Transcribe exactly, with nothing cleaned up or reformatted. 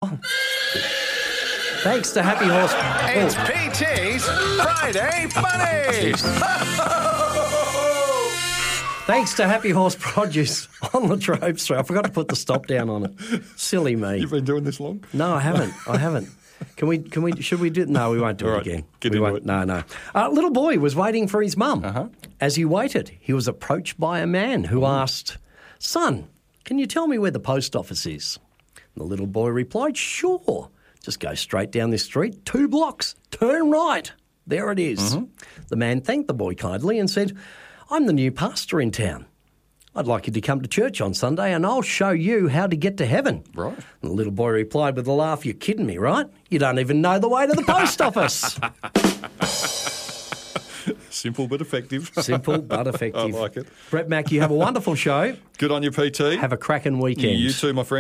Oh. Thanks to Happy Horse... It's P T's Friday Funny! Thanks to Happy Horse Produce on La Trobe Street. I forgot to put the stop down on it. Silly me. You've been doing this long? No, I haven't. I haven't. Can we, can we, should we do, no, we won't do All it right, again. get we into won't, it. No, no. A uh, little boy was waiting for his mum. Uh-huh. As he waited, he was approached by a man who asked, "Son, can you tell me where the post office is?" The little boy replied, "Sure. Just go straight down this street, two blocks, turn right. There it is." Mm-hmm. The man thanked the boy kindly and said, "I'm the new pastor in town. I'd like you to come to church on Sunday and I'll show you how to get to heaven." Right. And the little boy replied with a laugh, "You're kidding me, right? You don't even know the way to the post office." Simple but effective. Simple but effective. I like it. Brett Mack, you have a wonderful show. Good on you, P T. Have a cracking weekend. You too, my friend.